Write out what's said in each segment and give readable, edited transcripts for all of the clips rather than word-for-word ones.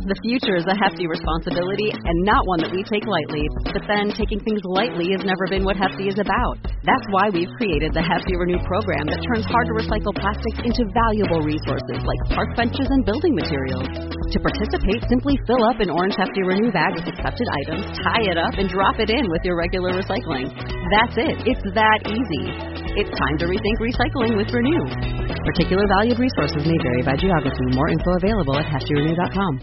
The future is a hefty responsibility and not one that we take lightly. But then taking things lightly has never been what Hefty is about. That's why we've created the Hefty Renew program that turns hard-to-recycle plastics into valuable resources like park benches and building materials. To participate, simply fill up an orange Hefty Renew bag with accepted items, tie it up, and drop it in with your regular recycling. That's it. It's that easy. It's time to rethink recycling with Renew. Particular valued resources may vary by geography. More info available at heftyrenew.com.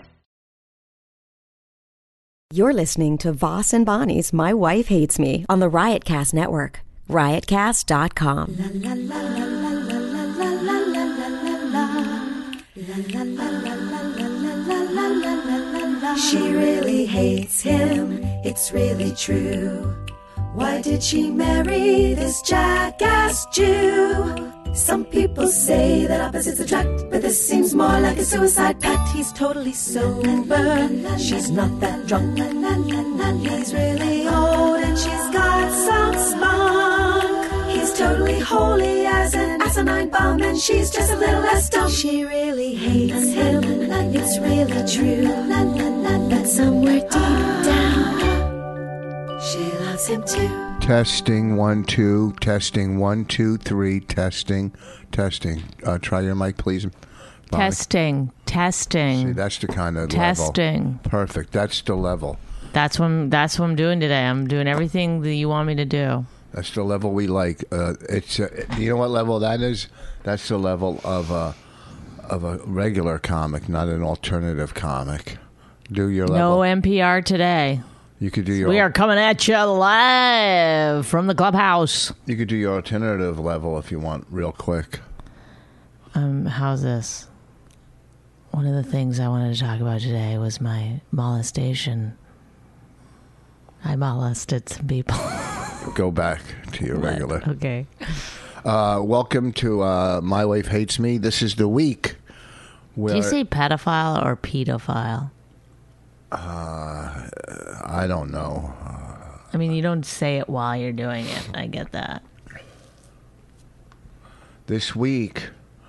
You're listening to Voss and Bonnie's My Wife Hates Me on the Riotcast Network. Riotcast.com. She really hates him, it's really true. Why did she marry this jackass Jew? Some people say that opposites attract, but this seems more like a suicide pact. He's totally sober, she's not that drunk. He's really old and she's got some spunk. He's totally holy as an asinine bomb, and she's just a little less dumb. She really hates him, it's really true. But somewhere deep down, she loves him too. Testing 1 2, testing 1 2 3, testing. Try your mic, please. Bonnie. Testing. See, that's the kind of testing. Level. Perfect. That's the level. That's what I'm doing today. I'm doing everything that you want me to do. That's the level we like. It's you know what level that is? That's the level of a regular comic, not an alternative comic. Do your level. No NPR today. You could do your. We are coming at you live from the clubhouse. You could do your alternative level if you want, real quick. How's this? One of the things I wanted to talk about today was my molestation. I molested some people. Go back to your regular. Okay. Welcome to My Wife Hates Me. This is the week where... Do you say pedophile or pedophile? I don't know. I mean, you don't say it while you're doing it. I get that. This week,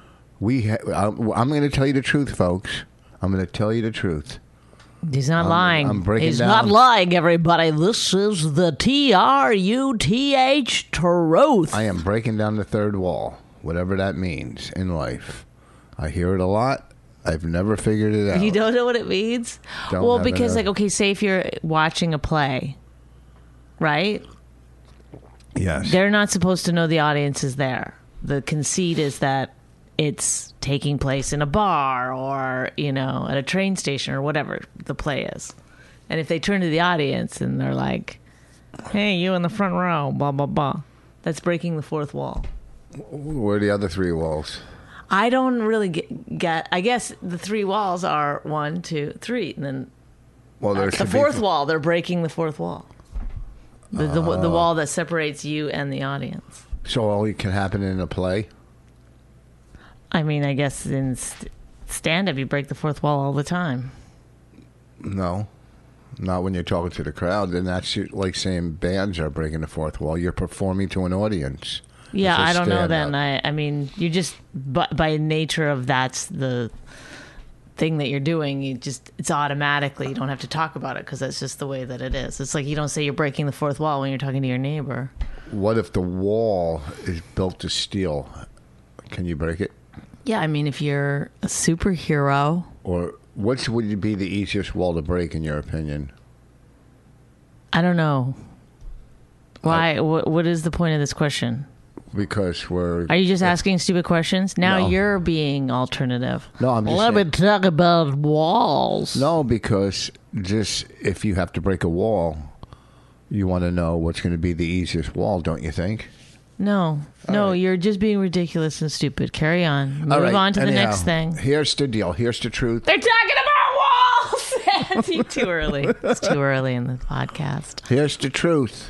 I'm going to tell you the truth, folks. I'm going to tell you the truth. He's not lying. I'm breaking He's down. not lying, everybody. This is the TRUTH truth. I am breaking down the third wall, whatever that means in life. I hear it a lot. I've never figured it out. You don't know what it means? Well, because, like, okay, say if you're watching a play, right? Yes. They're not supposed to know the audience is there. The conceit is that it's taking place in a bar or, at a train station or whatever the play is. And if they turn to the audience and they're like, hey, you in the front row, blah, blah, blah, that's breaking the fourth wall. Where are the other three walls? I don't really get. I guess the three walls are 1, 2, 3, and then the fourth wall. They're breaking the fourth wall. The wall that separates you and the audience. So all can happen in a play? I mean, I guess in stand-up you break the fourth wall all the time. No, not when you're talking to the crowd. Then that's like saying bands are breaking the fourth wall. You're performing to an audience. Yeah, I don't know then. I mean, you just, by nature of that's the thing that you're doing, it's automatically, you don't have to talk about it because that's just the way that it is. It's like you don't say you're breaking the fourth wall when you're talking to your neighbor. What if the wall is built of steel? Can you break it? Yeah, I mean, if you're a superhero. Or what would be the easiest wall to break in your opinion? I don't know. Why? What is the point of this question? Because Are you just asking stupid questions? Now you're being alternative. No, I'm just Let me talk about walls. No, because just if you have to break a wall, you want to know what's going to be the easiest wall, don't you think? No, you're just being ridiculous and stupid. Carry on. Move on to the next thing. Here's the deal. Here's the truth. They're talking about walls. It's too early. It's too early in the podcast. Here's the truth.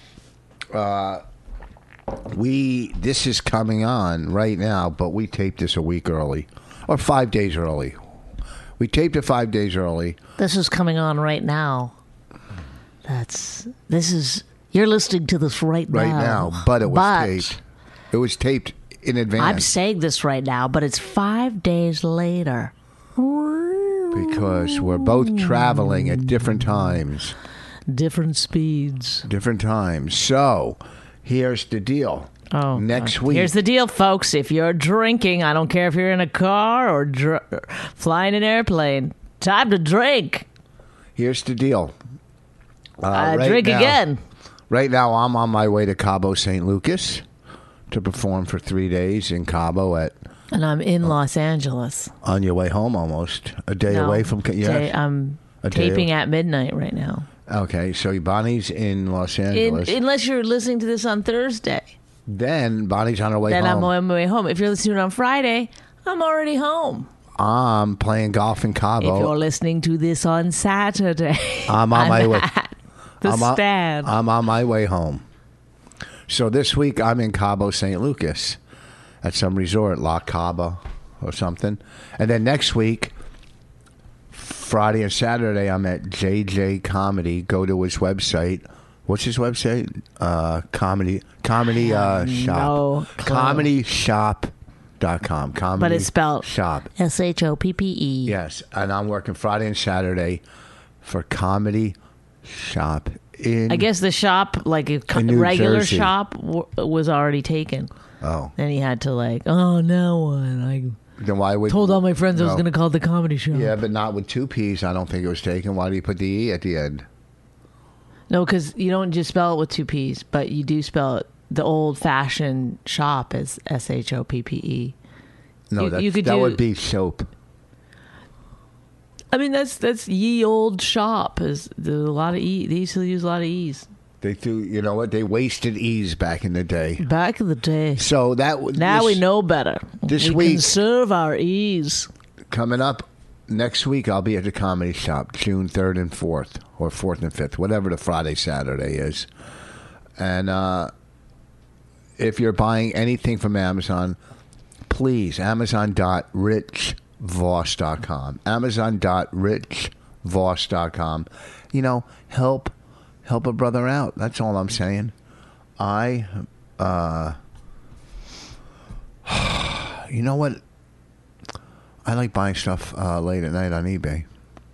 This is coming on right now, but we taped this a week early or 5 days early. We taped it 5 days early. This is coming on right now. You're listening to this right now. Right now, but it was taped. It was taped in advance. I'm saying this right now, but it's 5 days later. because we're both traveling at different times. Different speeds. Different times. So, here's the deal. Oh, next week. Here's the deal, folks. If you're drinking, I don't care if you're in a car or flying an airplane. Time to drink. Here's the deal. Drink again. Right now, I'm on my way to Cabo St. Lucas to perform for 3 days in Cabo And I'm in Los Angeles. On your way home, almost a day away from. I'm taping at midnight right now. Okay, so Bonnie's in Los Angeles. Unless you're listening to this on Thursday. Then Bonnie's on her way home. Then I'm on my way home. If you're listening to it on Friday, I'm already home. I'm playing golf in Cabo. If you're listening to this on Saturday, I'm on my way. Stand. I'm on my way home. So this week I'm in Cabo St. Lucas at some resort, La Caba or something. And then next week, Friday and Saturday, I'm at JJ Comedy. Go to his website. What's his website? Comedy shop. No ComedyShop.com. Comedy but it's spelled shop. SHOPPE. Yes, and I'm working Friday and Saturday for Comedy Shop in. I guess the shop, like a New regular Jersey. shop, was already taken. Oh, Then he had to now one. I then why would told all my friends I was No. going to call it the comedy shop. Yeah, but not with two P's. I don't think it was taken. Why do you put the E at the end? No, because you don't just spell it with two P's, but you do spell it the old-fashioned shop as SHOPPE. No, You could do- would be soap. I mean, that's ye old shop. There's a lot of E. They used to use a lot of E's They threw, you know what? They wasted E's back in the day. back in the day. So Now we know better. this we week- conserve our E's. Coming up next week, I'll be at the Comedy Shop, June 3rd and 4th, or 4th and 5th, whatever the Friday, Saturday is. And if you're buying anything from Amazon, please, Amazon.richvoss.com. Amazon.richvoss.com. You know, help a brother out. That's all I'm saying. You know what? I like buying stuff late at night on eBay.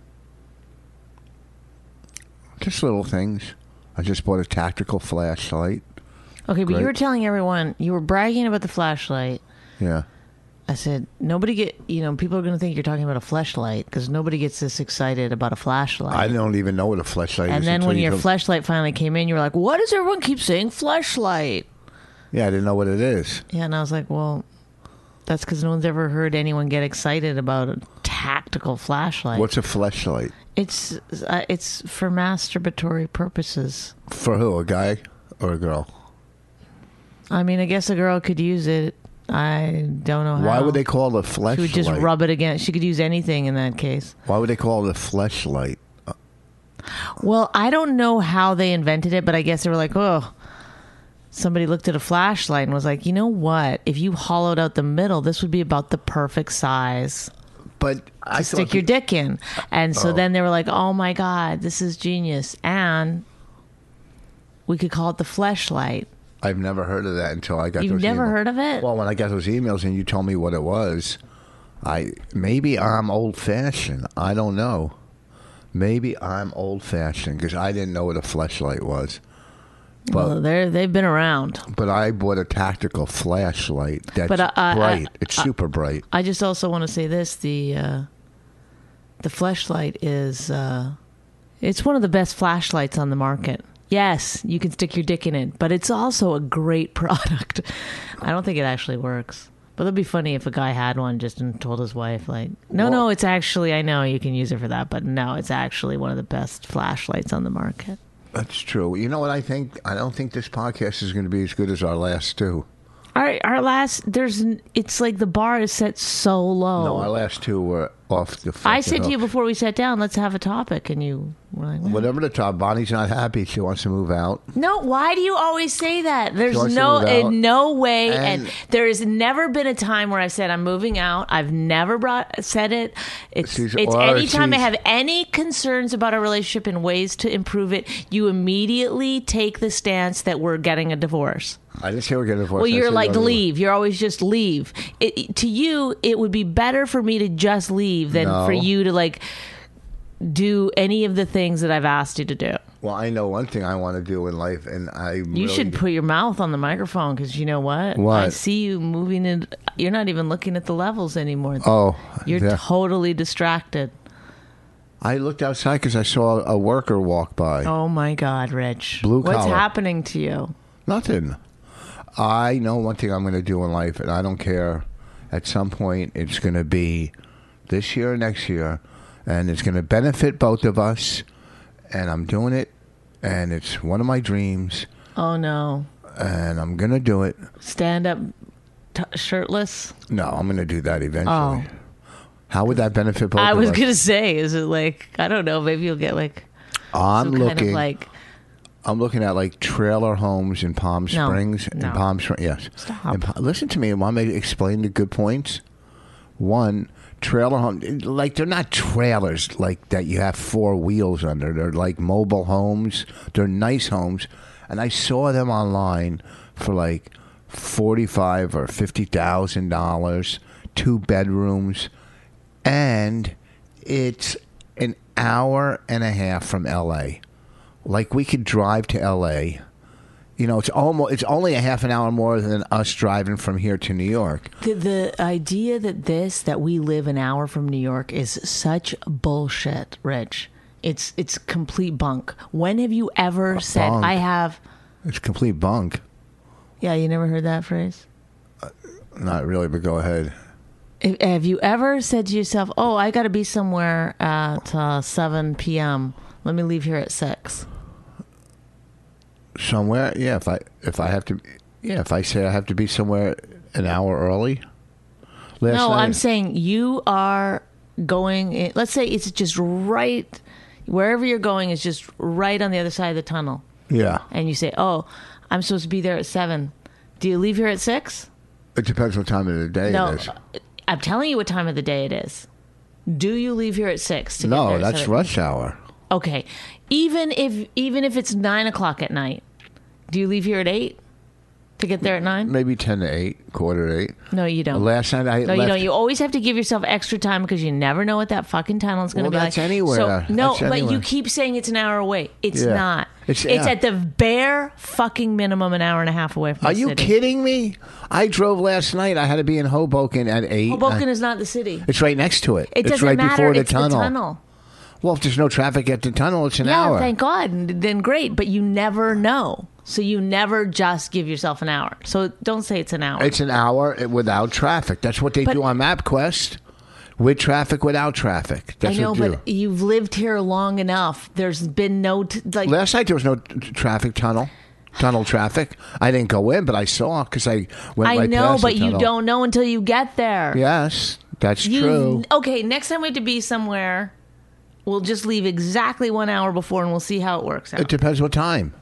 Just little things. I just bought a tactical flashlight. Okay, but Great. you were telling everyone, you were bragging about the flashlight. Yeah. I said, people are going to think you're talking about a fleshlight because nobody gets this excited about a flashlight. I don't even know what a flashlight is. And then until when you your told- fleshlight finally came in, you were like, why does everyone keep saying fleshlight? Yeah, I didn't know what it is. Yeah, and I was like, well, that's because no one's ever heard anyone get excited about a tactical flashlight. What's a flashlight? It's for masturbatory purposes. For who? A guy or a girl? I mean, I guess a girl could use it. I don't know how. Why would they call it a She flashlight? would just rub it against. She could use anything in that case. Why would they call it a flashlight? Well, I don't know how they invented it, but I guess they were like, oh, somebody looked at a flashlight and was like, you know what? If you hollowed out the middle, this would be about the perfect size But I to stick your dick in. And so then they were like, oh my God, this is genius. And we could call it the fleshlight. I've never heard of that until I got You've those never emails. heard of it? Well, when I got those emails and you told me what it was, maybe I'm old-fashioned. I don't know. Maybe I'm old-fashioned because I didn't know what a flashlight was. Well, they've been around. But I bought a tactical flashlight that's bright. It's super bright. I just also want to say this: the fleshlight is it's one of the best flashlights on the market. Yes, you can stick your dick in it, but it's also a great product. I don't think it actually works. But it'd be funny if a guy had one just and told his wife, like, no, it's actually, I know you can use it for that, but no, it's actually one of the best flashlights on the market. That's true. You know what I think? I don't think this podcast is going to be as good as our last two. Our last, it's like the bar is set so low. No, our last two were off the I said to you before we sat down, let's have a topic, and you were like, "Well." Whatever the top, Bonnie's not happy. She wants to move out. No, why do you always say that? There's wants to move out. in no way, And- and there has never been a time where I've said I'm moving out. I've never said it. It's anytime I have any concerns about a relationship and ways to improve it, you immediately take the stance that we're getting a divorce. I didn't say we're getting divorced. Well, I you're said like, no, no. leave. You're always just leave. To you, it would be better for me to just leave leave than No. for you to like do any of the things that I've asked you to do. Well, I know one thing I want to do in life, and You should put your mouth on the microphone because you know what? What? I see you moving it. You're not even looking at the levels anymore. Oh, You're yeah. totally distracted. I looked outside because I saw a worker walk by. Oh my God, Rich. Blue What's collar. happening to you? Nothing. I know one thing I'm going to do in life, and I don't care. At some point, it's going to be this year or next year, and it's going to benefit both of us. And I'm doing it, and it's one of my dreams, Oh no. and I'm going to do it. Stand up shirtless? No, I'm going to do that eventually. Oh. How would that benefit both I of was us? going to say, is it like, I don't know, maybe you'll get like I'm some looking. kind of like, I'm looking at like trailer homes in Palm No, Springs. no. In Palm Springs, yes. Stop. Listen to me. Want me to explain the good points? One, trailer home, like they're not trailers like that you have four wheels under. They're like mobile homes. They're nice homes, and I saw them online for like $45,000 or $50,000, 2 bedrooms, and it's an hour and a half from LA. Like we could drive to LA. You know, it's only a half an hour more than us driving from here to New York. the idea that we live an hour from New York is such bullshit, Rich. It's complete bunk. When have you ever said, bunk. I have... It's complete bunk. Yeah, you never heard that phrase? Not really, but go ahead. Have you ever said to yourself, oh, I got to be somewhere at 7 p.m. Let me leave here at 6. Somewhere, yeah. If I have to, yeah. If I say I have to be somewhere an hour early. Last No, night, I'm saying you are going. Let's say it's just right wherever you're going is just right on the other side of the tunnel, yeah. and you say, "Oh, I'm supposed to be there at 7. Do you leave here at 6? It depends what time of the day No, it is. I'm telling you what time of the day it is. Do you leave here at 6? To get there No, at that's 7? rush hour. Okay, even if it's 9 o'clock at night, do you leave here at 8 to get there at 9? Maybe 10 to 8, quarter to 8. No, you don't. Last night I No, left. you don't. You always have to give yourself extra time because you never know what that fucking tunnel is going to Well, be that's like. anywhere. So, no, That's but anywhere. you keep saying it's an hour away. It's Yeah. not. It's- It's yeah. at the bare fucking minimum an hour and a half away from Are the you city. kidding me? I drove last night. I had to be in Hoboken at 8. Hoboken is not the city. It's right next to it. It it's doesn't right matter. before the It's tunnel. the tunnel. Well, if there's no traffic at the tunnel, it's an Yeah, hour. thank God. Then great. But you never know. So you never just give yourself an hour. So don't say it's an hour. It's an hour without traffic. That's what they But- do on MapQuest. With traffic, without traffic. That's I know, what they do. but you've lived here long enough. There's been no Last night there was no traffic tunnel traffic. I didn't go in, but I saw because I went I right know, past the but you tunnel. don't know until you get there. Yes, that's true. Okay, next time we have to be somewhere, we'll just leave exactly 1 hour before and we'll see how it works out. It depends what time.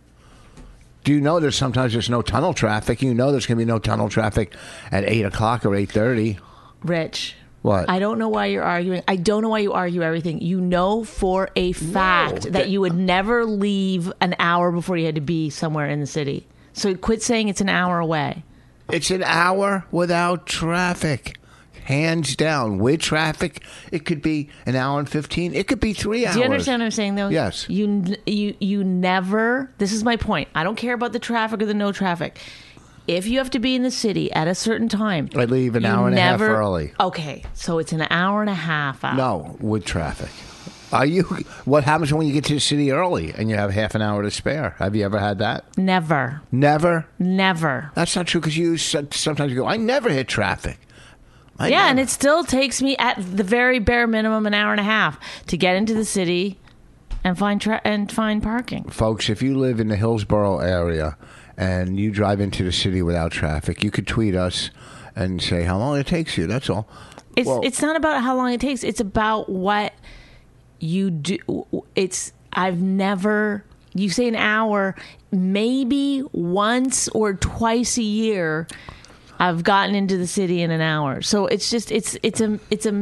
Do you know sometimes there's no tunnel traffic? You know there's going to be no tunnel traffic at 8 o'clock or 8:30. Rich. What? I don't know why you're arguing. I don't know why you argue everything. You know for a fact that you would never leave an hour before you had to be somewhere in the city. So quit saying it's an hour away. It's an hour without traffic. Hands down. With traffic, it could be an hour and 15. It could be 3 hours. Do you understand what I'm saying, though? Yes. You never. This is my point. I don't care about the traffic or the no traffic. If you have to be in the city at a certain time, I leave an hour and a half early. Okay, so it's an hour and a half out. No, with traffic. Are you? What happens when you get to the city early and you have half an hour to spare? Have you ever had that? Never. Never. Never. That's not true because you sometimes you go. I never hit traffic. Yeah, and it still takes me at the very bare minimum an hour and a half to get into the city and find parking. Folks, if you live in the Hillsborough area and you drive into the city without traffic, you could tweet us and say how long it takes you. That's all. It's not about how long it takes. It's about what you do. I've never. You say an hour, maybe once or twice a year. I've gotten into the city in an hour. So it's just it's a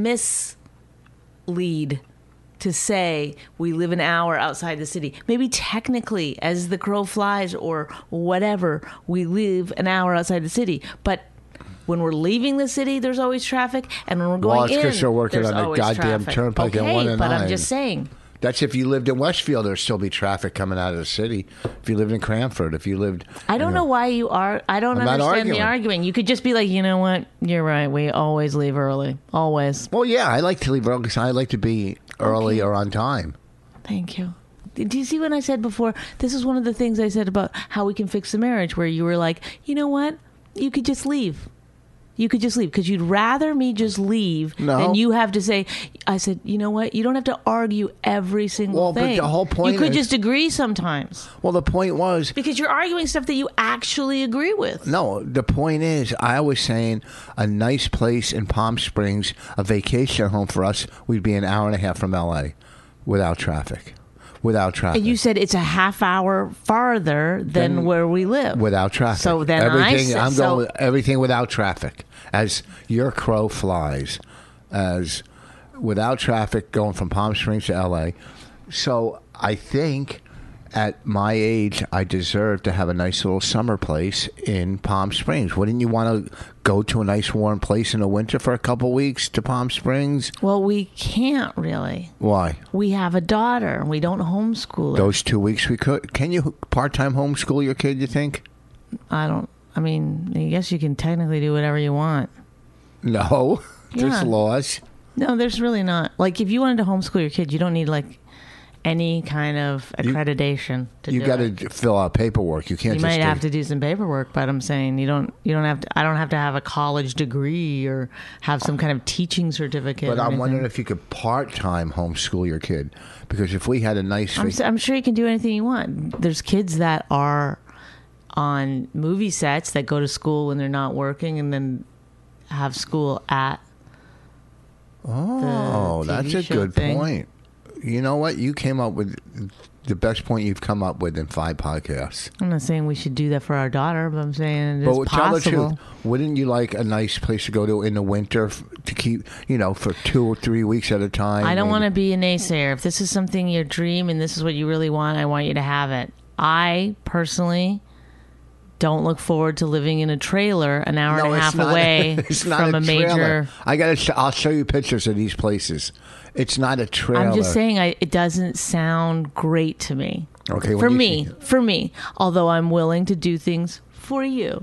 mislead to say we live an hour outside the city. Maybe technically, as the crow flies or whatever, we live an hour outside the city. But when we're leaving the city, there's always traffic, and when we're Well, going it's 'cause in, they're working there's on the always goddamn traffic. turnpike at okay, 1 and but 9. I'm just saying. That's if you lived in Westfield, there'd still be traffic coming out of the city. If you lived in Cranford, if you lived... I don't know why you are. I don't I'm not understand the arguing. arguing. You could just be like, you know what? You're right. We always leave early. Always. Well, yeah, I like to leave early because I like to be early or on time. Thank you. Do you see what I said before? This is one of the things I said about how we can fix the marriage, where you were like, you know what? You could just leave. You could just leave because you'd rather me just leave than you have to say. I said, you know what? You don't have to argue every single thing. But the whole point you could is, just agree sometimes. Well, the point was... Because you're arguing stuff that you actually agree with. No, the point is, I was saying a nice place in Palm Springs, a vacation home for us, we'd be an hour and a half from L.A. without traffic. Without traffic. And you said it's a half hour farther than where we live. Without traffic. So then I'm going with everything without traffic. As your crow flies. As without traffic going from Palm Springs to L.A. So I think at my age, I deserve to have a nice little summer place in Palm Springs. Wouldn't you want to go to a nice warm place in the winter for a couple weeks to Palm Springs? Well, we can't really. Why? We have a daughter. We don't homeschool her. Those 2 weeks we could. Can you part-time homeschool your kid, you think? I mean, I guess you can technically do whatever you want. No. There's Yeah. laws. No, there's really not. Like, if you wanted to homeschool your kid, you don't need, like, any kind of accreditation to You do got it. to fill out paperwork. You can't You just might have to do some paperwork, but I'm saying you don't have to. I don't have to have a college degree or have some kind of teaching certificate. But or I'm anything. wondering if you could part-time homeschool your kid. Because if we had a nice... I'm sure you can do anything you want. There's kids that are on movie sets that go to school when they're not working and then have school at Oh, the TV that's a show good thing. point. You know what? You came up with the best point you've come up with in 5 podcasts. I'm not saying we should do that for our daughter, but I'm saying it's But tell the possible. truth, wouldn't you like a nice place to go to in the winter to keep, for 2 or 3 weeks at a time? I don't maybe? want to be a naysayer. If this is something your dream and this is what you really want, I want you to have it. I personally don't look forward to living in a trailer an hour and a it's half not- away it's not from a trailer. major. I'll show you pictures of these places. It's not a trailer. I'm just saying it doesn't sound great to me. Okay, For when you me, see- although I'm willing to do things for you.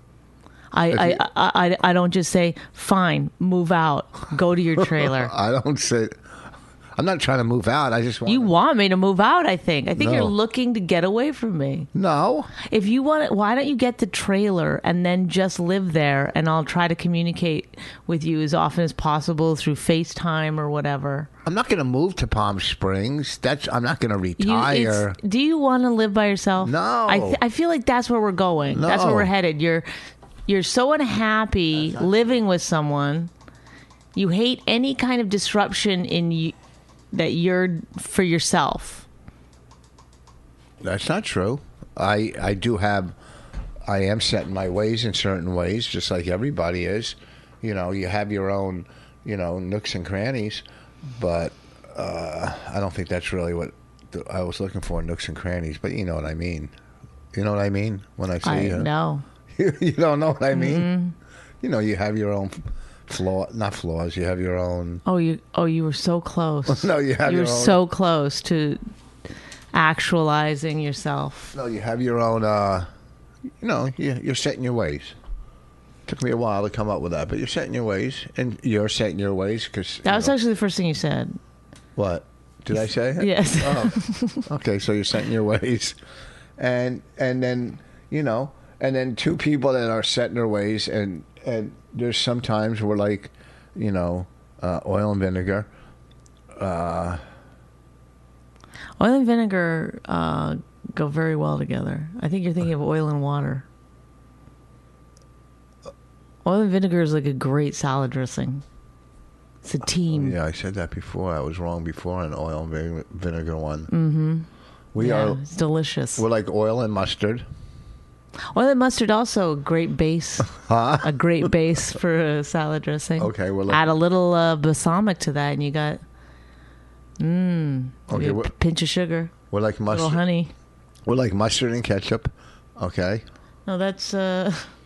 I don't just say, fine, move out, go to your trailer. I don't say... I'm not trying to move out. I just want... You want me to move out, I think. I think No. you're looking to get away from me. No. If you want it, why don't you get the trailer and then just live there, and I'll try to communicate with you as often as possible through FaceTime or whatever. I'm not going to move to Palm Springs. I'm not going to You- retire. do you want to live by yourself? No. I feel like that's where we're going. That's where No. we're headed. You're so unhappy living with someone. You hate any kind of disruption in you that you're for yourself. That's not true. I am set in my ways in certain ways, just like everybody is. You have your own, nooks and crannies, but I don't think that's really what I was looking for, nooks and crannies. But you know what I mean. You know what I mean when I say No. You don't know what I mean. You have your own not flaws. You have your own. Oh, you were so close. No, you have You were your own. so close to actualizing yourself. No, you have your own. You're set in your ways. Took me a while to come up with that, but you're set in your ways, and you're set in your ways because That was actually the first thing you said. what did I say? Yes. Oh, okay. So you're set in your ways, and then and then two people that are set in their ways, and there's sometimes we're like, oil and vinegar. Oil and vinegar go very well together. I think you're thinking of oil and water. Oil and vinegar is like a great salad dressing. It's a team. Yeah, I said that before. I was wrong before on oil and vinegar one. Mm-hmm. It's delicious. We're like oil and mustard. Oil and mustard also a great base. A great base for a salad dressing. Okay, we're like- add a little balsamic to that, and you got Okay, a pinch of sugar, we're like a little mustard. honey. We're like mustard and ketchup. Okay. No, that's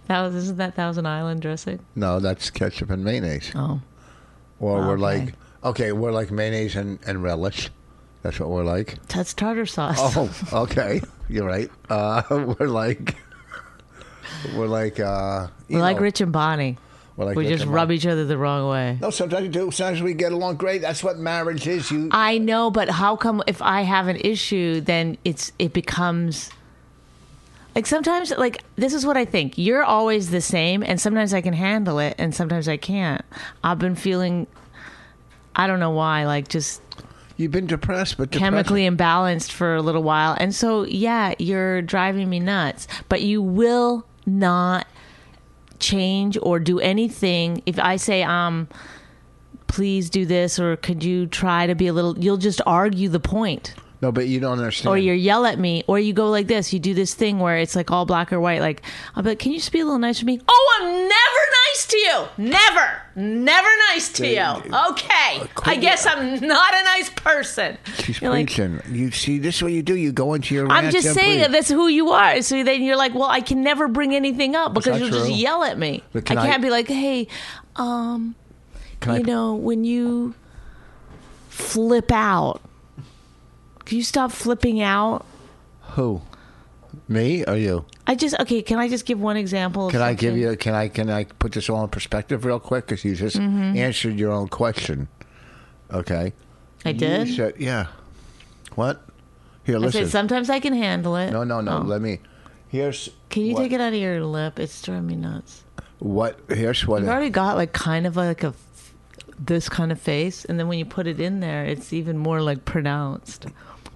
Isn't that Thousand Island dressing? No, that's ketchup and mayonnaise. Oh. Or we're Okay. we're like mayonnaise and relish. That's what we're like. That's tartar sauce. Oh, okay. You're right. We're like We're like know, Rich and Bonnie. we're like We Rich just and rub Bonnie. each other the wrong way. No, sometimes you do. Sometimes we get along great. That's what marriage is. I know, but how come if I have an issue, then it becomes like sometimes like this is what I think. You're always the same, and sometimes I can handle it, and sometimes I can't. I've been feeling, I don't know why, like just You've been depressed, but chemically imbalanced for a little while, and so yeah, you're driving me nuts. But you will not change or do anything if I say please do this, or could you try to be a little, you'll just argue the point. No, but you don't understand. Or you yell at me, or you go like this. You do this thing where it's like all black or white. Like, I'll be like, can you just be a little nice to me? Oh, I'm never nice to you. Never nice to you. Okay. I guess I'm not a nice person. She's You're like, preaching. You see, this is what you do. You go into your I'm rant just and saying preach. that's who you are. So then you're like, well, I can never bring anything up because not you'll just true. yell at me. But I can can't I- be like, hey, Can I- you know, when you flip out, can you stop flipping out? Who? Me or you? Can I just give one example? Of Can I give something? you? Can I put this all in perspective real quick? Because you just Mm-hmm. answered your own question. Okay. I did? You said, yeah. What? Here, I listen. said sometimes I can handle it. No. Oh. Let me. Here's. Can you what, take it out of your lip? It's driving me nuts. What? Here's what. You've already got like kind of like this kind of face, and then when you put it in there, it's even more like pronounced.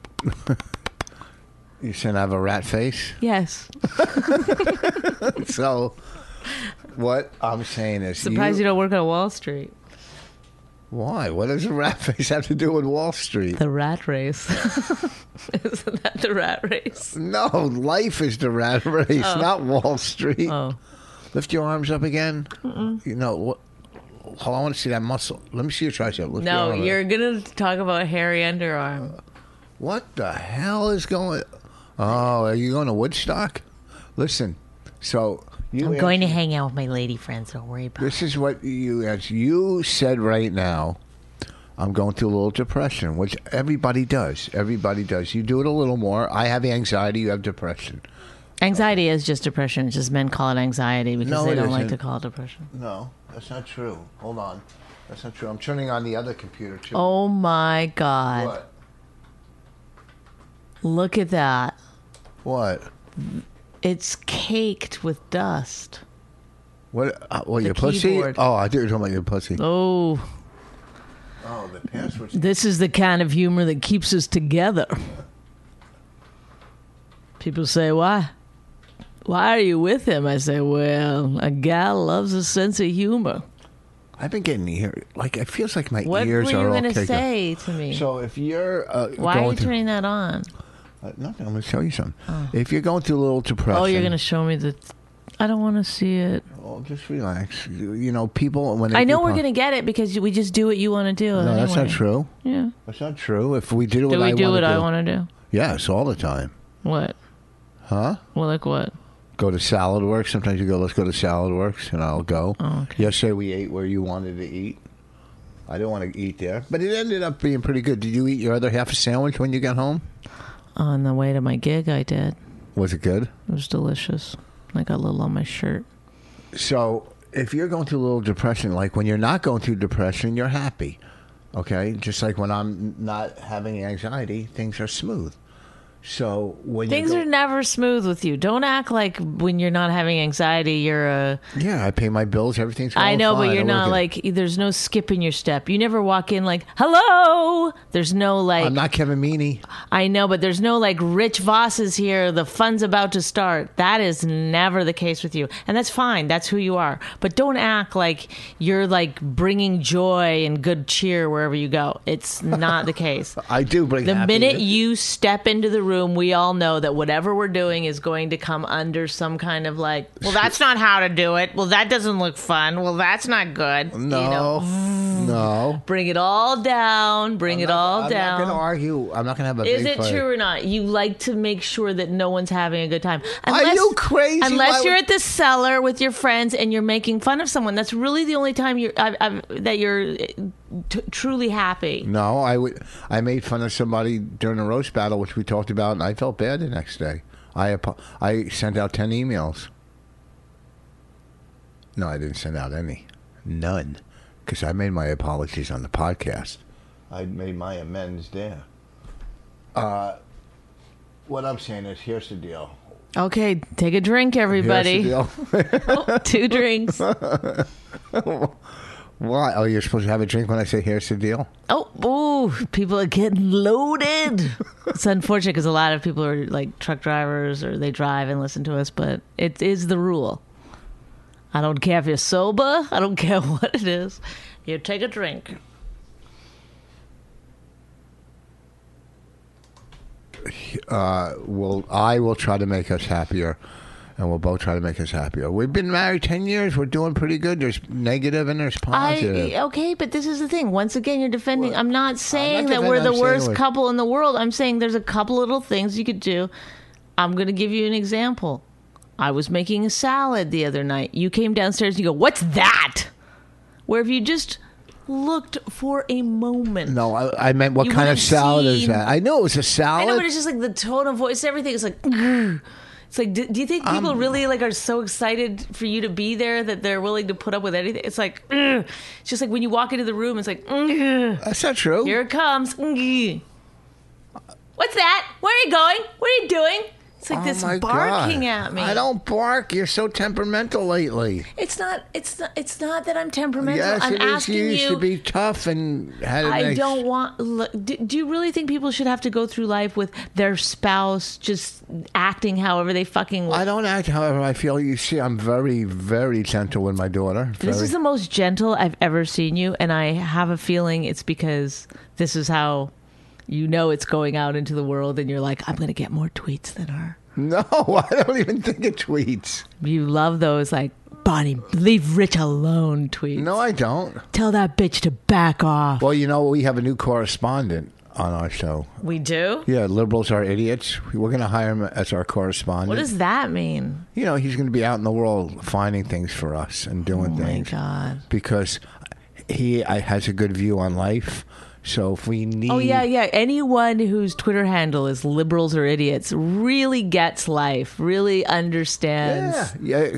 You said I have a rat face. Yes. So, what I'm saying is, Surprised you don't work on Wall Street. Why? What does a rat face have to do with Wall Street? The rat race. Isn't that the rat race? No, life is the rat race, not Wall Street. Oh. Lift your arms up again. You know what? Hold on, I want to see that muscle. Let me see your tricep. Lift No, your arm up. you're going to talk about hairy underarm. What the hell is going? Oh, are you going to Woodstock? Listen, so you. I'm going to hang out with my lady friends. Don't worry about it. This is what you answered. You said right now, I'm going through a little depression, which everybody does. Everybody does. You do it a little more. I have anxiety. You have depression. Anxiety is just depression. It's just men call it anxiety because No, they it don't like isn't. to call it depression. No, that's not true. Hold on. That's not true. I'm turning on the other computer too. Oh my God. What? Look at that. What? It's caked with dust. What? Well, The your pussy? keyboard. Oh, I thought you were talking about your pussy. Oh, Oh, the password. this is the kind of humor that keeps us together. People say, why? Why are you with him? I say, well, a gal loves a sense of humor. I've been getting ear. Like it feels like my What ears were you are all going to caked up. say to me? So if you're Why are going you through, turning that on? nothing, I'm going to tell you something. If you're going through a little depression, Oh, you're going to show me the... I don't want to see it. oh, just relax. You know, people when they I know do we're pop- going to get it because we just do what you want to do. No, that's not anyway. true. Yeah. That's not true. If we did what Do we I do want what to do, I want to do? yes, all the time. What? Huh? Well, like what? Go to Salad Works. Sometimes you go, let's go to Salad Works, and I'll go. Oh, okay. Yesterday we ate where you wanted to eat. I didn't want to eat there, but it ended up being pretty good. Did you eat your other half a sandwich when you got home? On the way to my gig, I did. Was it good? It was delicious. I got a little on my shirt. So if you're going through a little depression, like when you're not going through depression, you're happy. Okay? Just like when I'm not having anxiety, things are smooth. So when Things are never smooth with you. Don't act like when you're not having anxiety, you're a... Yeah, I pay my bills. Everything's going I know, fine. but you're I'm not working. like... There's no skip in your step. You never walk in like, hello! There's no like... I'm not Kevin Meaney. I know, but there's no like Rich Voss is here. The fun's about to start. That is never the case with you. And that's fine. That's who you are. But don't act like you're like bringing joy and good cheer wherever you go. It's not the case. I do bring The happiness. minute you step into the room, we all know that whatever we're doing is going to come under some kind of like, well, that's not how to do it. Well, that doesn't look fun. Well, that's not good. No. You know? No. Bring it all down. Bring it all I'm down. not going to argue. I'm not going to have a Is big it fight. true or not? You like to make sure that no one's having a good time. Are you crazy? Unless Why you're would- at the cellar with your friends and you're making fun of someone. That's really the only time that you're truly happy. No, I made fun of somebody during a roast battle, which we talked about, and I felt bad the next day. I sent out 10 emails. No, I didn't send out any. None. Because I made my apologies on the podcast. I made my amends there. What I'm saying is, here's the deal. Okay, take a drink, everybody. Here's the deal. 2 drinks. Why? Oh, you're supposed to have a drink when I say here's the deal? Oh, people are getting loaded. It's unfortunate because a lot of people are like truck drivers or they drive and listen to us, but it is the rule. I don't care if you're sober. I don't care what it is. You take a drink. I will try to make us happier, and we'll both try to make us happier. We've been married 10 years. We're doing pretty good. There's negative and there's positive. Okay, but this is the thing. Once again, you're defending. I'm not saying that defending, we're the I'm saying worst we're- couple in the world. I'm saying there's a couple little things you could do. I'm going to give you an example. I was making a salad the other night. You came downstairs and you go, "What's that?" Where if you just looked for a moment. No, I meant what You kind of would've salad is seen- that? I know it was a salad. I know, but it's just like the tone of voice, everything. It's like, "Grr." It's like, do you think people really like are so excited for you to be there that they're willing to put up with anything? It's like, "Grr." It's just like when you walk into the room, it's like, "Grr." That's not true. Here it comes. Grr. What's that? Where are you going? What are you doing? It's like this my barking God. at me. I don't bark. You're so temperamental lately. It's not that I'm temperamental. Yes, I'm it is. asking You used you. to be tough and had a I nice... don't want. Look, do you really think people should have to go through life with their spouse just acting however they fucking? I don't act however I feel. You see, I'm very, very gentle with my daughter. This is the most gentle I've ever seen you, and I have a feeling it's because this is how you know it's going out into the world, and you're like, I'm going to get more tweets than her. No, I don't even think of tweets. You love those, like, Bonnie, leave Rich alone tweets. No, I don't. Tell that bitch to back off. Well, you know, we have a new correspondent on our show. We do? Yeah, liberals are idiots. We're going to hire him as our correspondent. What does that mean? You know, he's going to be out in the world finding things for us and doing Oh, my things. God. Because he has a good view on life. So if we need... Oh, yeah. Anyone whose Twitter handle is liberals or idiots really gets life, really understands. Yeah.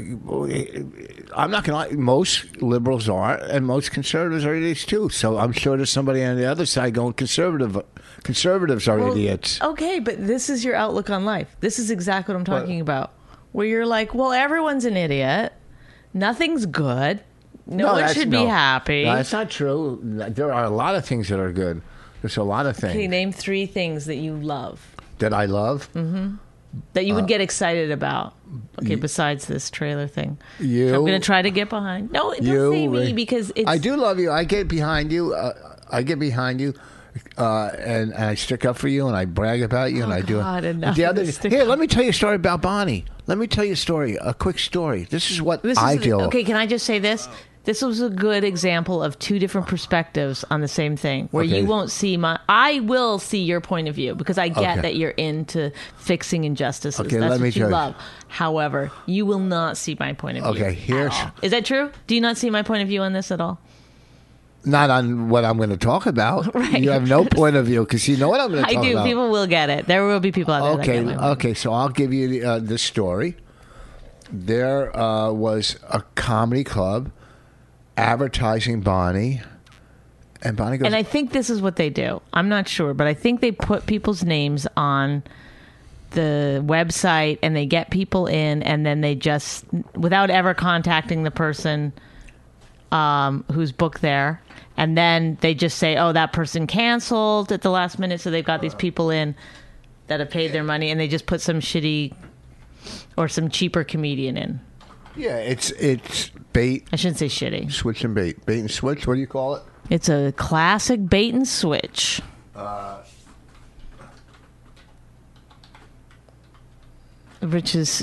I'm not going to lie. Most liberals are, and most conservatives are idiots too. So I'm sure there's somebody on the other side going, conservatives are Well, idiots. Okay, but this is your outlook on life. This is exactly what I'm talking about. Where you're like, well, everyone's an idiot. Nothing's good. No one should be happy. No, that's not true. There are a lot of things that are good. There's a lot of things Okay, name 3 things that you love, that I love. that you would get excited about. Okay, besides this trailer thing. You. I'm going to try to get behind. No, don't You, say me Ray. because it's... I do love you. I get behind you. And I stick up for you, and I brag about you, and I do. God, enough The of other this stick here, up. let me tell you a story about Bonnie. Let me tell you a story, a quick story. This is what I do. Okay, can I just say this? This was a good example of 2 different perspectives on the same thing, where Okay. you won't see I will see your point of view because I get Okay. that you're into fixing injustices. Okay, That's let me what you tell you. love. However, you will not see my point of view. Okay, here's- at all. Is that true? Do you not see my point of view on this at all? Not on what I'm going to talk about. Right. You have no point of view because you know what I'm going to I talk do. about. People will get it. There will be people out there that Okay, get my okay. So I'll give you the story. There was a comedy club advertising Bonnie, and Bonnie goes, And I think this is what they do. I'm not sure, but I think they put people's names on the website and they get people in, and then they just, without ever contacting the person who's booked there, and then they just say, oh, that person canceled at the last minute, so they've got these people in that have paid their money, and they just put some shitty or some cheaper comedian in. yeah, it's bait, I shouldn't say shitty. switch and bait. Bait and switch, what do you call it? It's a classic bait and switch. Rich is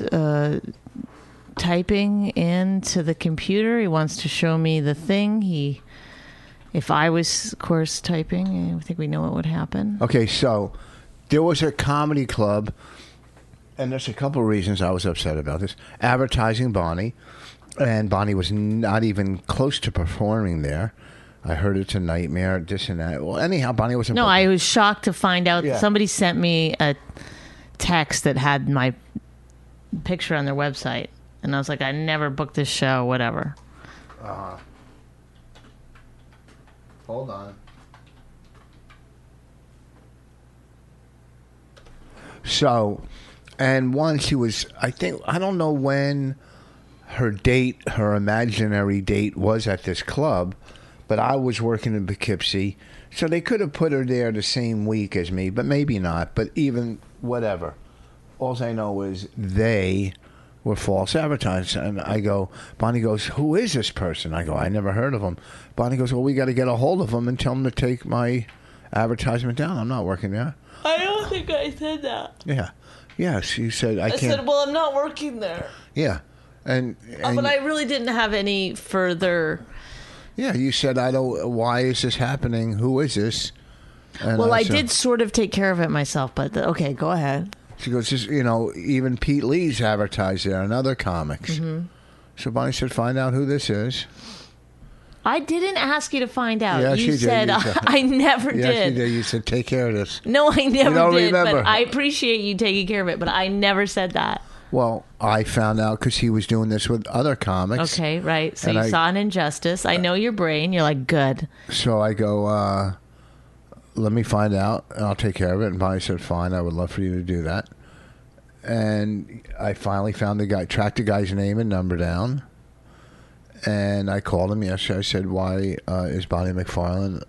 typing into the computer. He wants to show me the thing. He If I was course typing, I think we know what would happen. Okay, so there was a comedy club, and there's a couple of reasons I was upset about this. Advertising Bonnie, and Bonnie was not even close to performing there. I heard it's a nightmare, this and that. Well, anyhow, Bonnie wasn't. No, I was shocked to find out Yeah. somebody sent me a text that had my picture on their website, and I was like, I never booked this show, whatever. Hold on. So, and once she was, I don't know when her imaginary date was at this club, but I was working in Poughkeepsie, so they could have put her there the same week as me, but maybe not, but even whatever. All I know is they were false advertising. And I go, Bonnie goes, who is this person? I go, I never heard of him. Bonnie goes, well, we got to get a hold of him and tell him to take my advertisement down. I'm not working there. I don't think I said that. Yeah. Yes, you said I can't. said, well, I'm not working there. Yeah. And But I really didn't have any further... yeah, you said, why is this happening? Who is this? And Well, I said- did sort of take care of it myself, but okay, go ahead. She goes, just, even Pete Lee's advertised there and other comics. Mm-hmm. So Bonnie said, find out who this is. I didn't ask you to find out. Yes, you you did. said, You said- I never Yes, did. you did. You said, take care of this. No, I never don't did. remember. But I appreciate you taking care of it, but I never said that. Well, I found out because he was doing this with other comics. Okay, right. So And you I- saw an injustice. I know your brain. You're like, good. So I go, let me find out, and I'll take care of it. And Bonnie said, fine, I would love for you to do that. And I finally found the guy, tracked the guy's name and number down. And I called him yesterday. I said, why is Bonnie McFarlane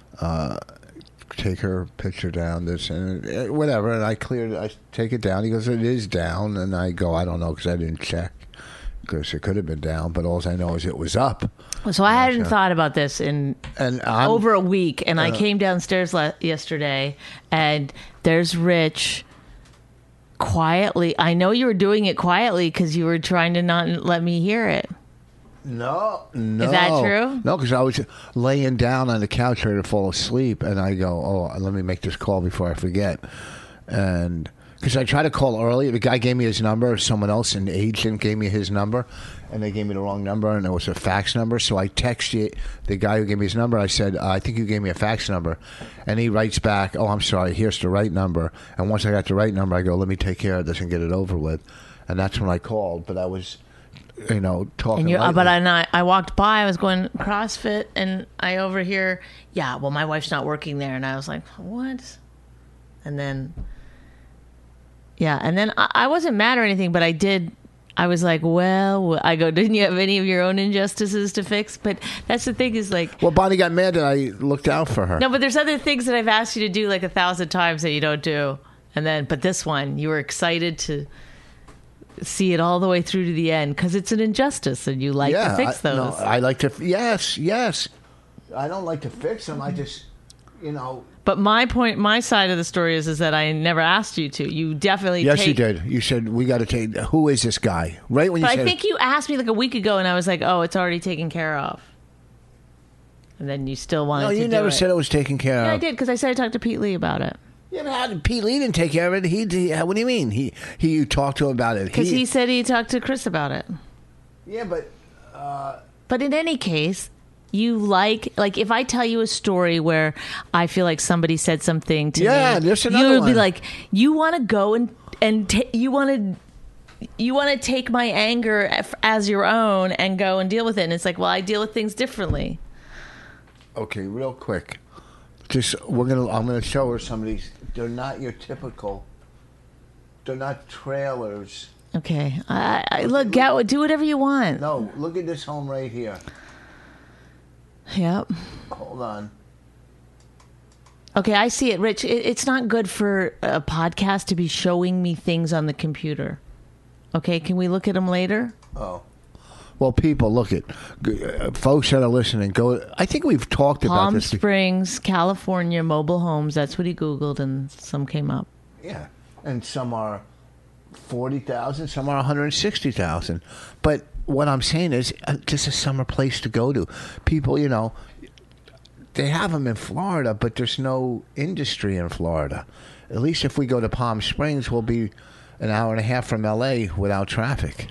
take her picture down, this and whatever. And I take it down. He goes, it is down. And I go, I don't know because I didn't check. Because it could have been down, but all I know is it was up. So I hadn't thought about this in And over a week, and I came downstairs yesterday, and there's Rich quietly. I know you were doing it quietly because you were trying to not let me hear it. No. Is that true? No, because I was laying down on the couch ready to fall asleep, and I go, oh, let me make this call before I forget. And because I tried to call earlier, the guy gave me his number, someone else, an agent gave me his number, and they gave me the wrong number, and it was a fax number. So I texted the guy who gave me his number. I said, I think you gave me a fax number. And he writes back, oh, I'm sorry, here's the right number. And once I got the right number, I go, let me take care of this and get it over with. And that's when I called, but I was... talking. And but I walked by. I was going CrossFit, and I overhear, yeah. Well, my wife's not working there, and I was like, what? And then, yeah, and then I wasn't mad or anything, but I did. I was like, well, I go, didn't you have any of your own injustices to fix? But that's the thing is like, well, Bonnie got mad that I looked out for her. no, but there's other things that I've asked you to do like 1,000 times that you don't do, and then, but this one, you were excited to see it all the way through to the end because it's an injustice and you like to fix those. No, I like to. Yes. I don't like to fix them. I just, But my side of the story is that I never asked you to. You definitely Yes, you did. You said we got to take. Who is this guy? Right when you But said. I think you asked me like a week ago, and I was like, "Oh, it's already taken care of." And then you still wanted no, to you do never it. said it was taken care of. Yeah, I did because I said I talked to Pete Lee about it. Yeah, but how did Pete Lee didn't take care of it? What do you mean? You talked to him about it? Because he said he talked to Chris about it. Yeah, but. But in any case, you like if I tell you a story where I feel like somebody said something to me, there's another you would be one. like, you want to go and you want to take my anger as your own and go and deal with it. And it's like, well, I deal with things differently. Okay, real quick. I'm gonna show her some of these. They're not your typical. They're not trailers. Okay, I look, do whatever you want. No, look at this home right here. Yep. Hold on. Okay, I see it, Rich. It's not good for a podcast to be showing me things on the computer. Okay, can we look at them later? Oh. Well, people, look at folks that are listening. Go. I think we've talked about Palm this. Springs, California, mobile homes. That's what he Googled, and some came up. Yeah, and some are 40,000, some are 160,000. But what I'm saying is, just a summer place to go to. People, they have them in Florida, but there's no industry in Florida. At least if we go to Palm Springs, we'll be an hour and a half from L.A. without traffic.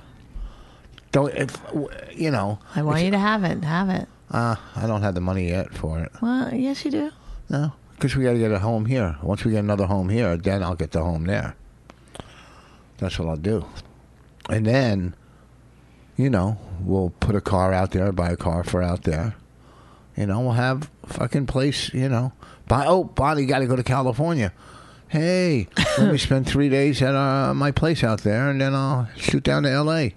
I want you to have it. Have it. I don't have the money yet for it. Well, yes, you do. No, because we got to get a home here. Once we get another home here, then I'll get the home there. That's what I'll do. And then, we'll put a car out there, buy a car for out there. We'll have a fucking place, Bonnie got to go to California. Hey, let me spend 3 days at my place out there, and then I'll shoot down to L.A.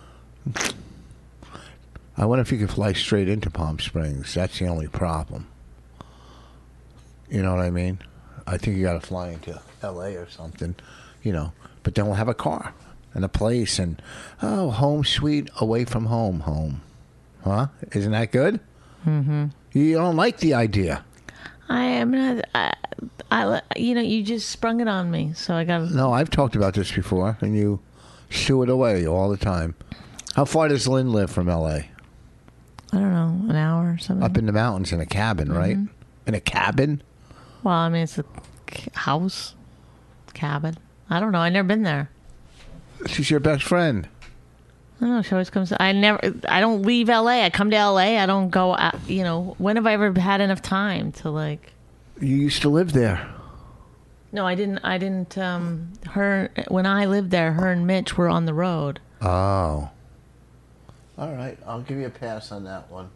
I wonder if you could fly straight into Palm Springs. That's the only problem. You know what I mean? I think you got to fly into L.A. or something, But then we'll have a car and a place and, home sweet away from home. Huh? Isn't that good? Mm-hmm. You don't like the idea. I am not. You just sprung it on me, so I got. No, I've talked about this before, and you shoo it away all the time. How far does Lynn live from L.A.? I don't know, an hour or something. Up in the mountains in a cabin, right? In a cabin? Well, I mean, it's a house, cabin. I don't know. I've never been there. She's your best friend. I don't know. She always comes. I don't leave L.A. I come to L.A. I don't go. When have I ever had enough time to like? You used to live there. No, I didn't. When I lived there, her and Mitch were on the road. Oh. All right. I'll give you a pass on that one.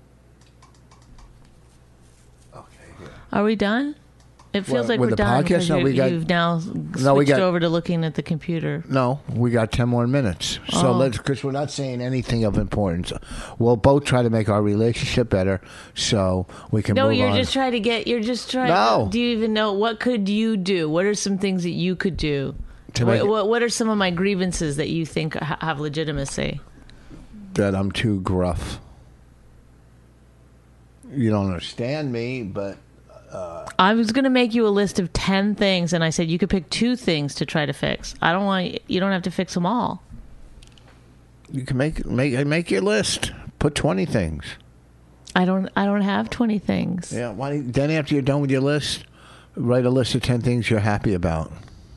Okay. Here. Are we done? It feels like we're the done podcast? because you've now switched over to looking at the computer. No, we got 10 more minutes. So because we're not saying anything of importance. We'll both try to make our relationship better so we can move on. You're just trying. No. Do you even know what could you do? What are some things that you could do? What are some of my grievances that you think have legitimacy? That I'm too gruff. You don't understand me, but... I was going to make you a list of 10 things, and I said you could pick 2 things to try to fix. You don't have to fix them all. You can make your list. Put 20 things. I don't have 20 things. Yeah. Then after you're done with your list, write a list of 10 things you're happy about.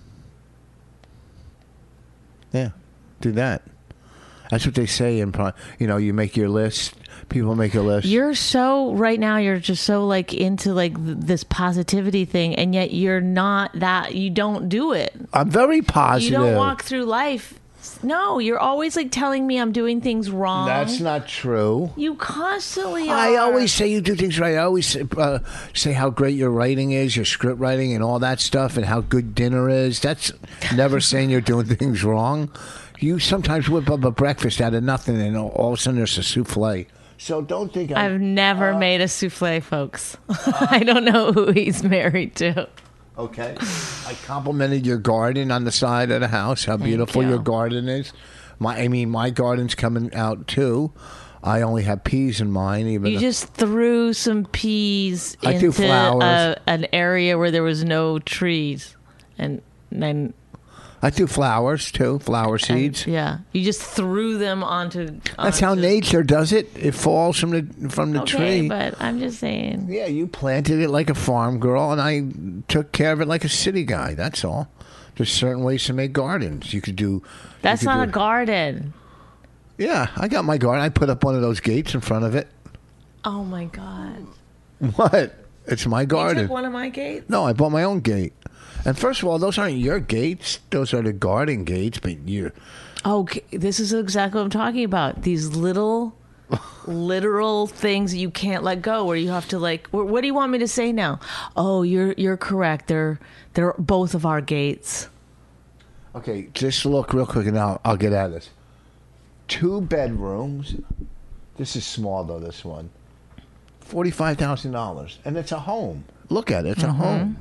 Yeah. Do that. That's what they say you make your list. People make a list. You're just so like into like this positivity thing, and yet you're not that. You don't do it. I'm very positive. You don't walk through life. No, you're always like telling me I'm doing things wrong. That's not true. You constantly are. I always say you do things right. I always say how great your writing is, your script writing and all that stuff, and how good dinner is. That's never saying you're doing things wrong. You sometimes whip up a breakfast out of nothing, and all of a sudden there's a souffle. So don't think I've never made a souffle, folks. I don't know who he's married to. Okay. I complimented your garden on the side of the house, how beautiful your garden is. My garden's coming out, too. I only have peas in mine. You just threw some peas into an area where there was no trees. And then... I do flowers, too. Flower seeds. Yeah. You just threw them onto... That's how nature does it. It falls from the tree. Okay, but I'm just saying. Yeah, you planted it like a farm girl, and I took care of it like a city guy. That's all. There's certain ways to make gardens. You could do... That's not a garden. Yeah, I got my garden. I put up one of those gates in front of it. Oh, my God. What? It's my garden. You took one of my gates? No, I bought my own gate. And first of all, those aren't your gates. Those are the garden gates, but you're... Okay, this is exactly what I'm talking about. These little, literal things you can't let go, where you have to like... What do you want me to say now? Oh, you're correct. They're both of our gates. Okay, just look real quick and I'll get at this. 2 bedrooms. This is small, though, this one. $45,000. And it's a home. Look at it. It's a home.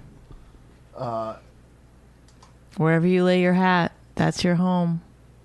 Wherever you lay your hat, that's your home.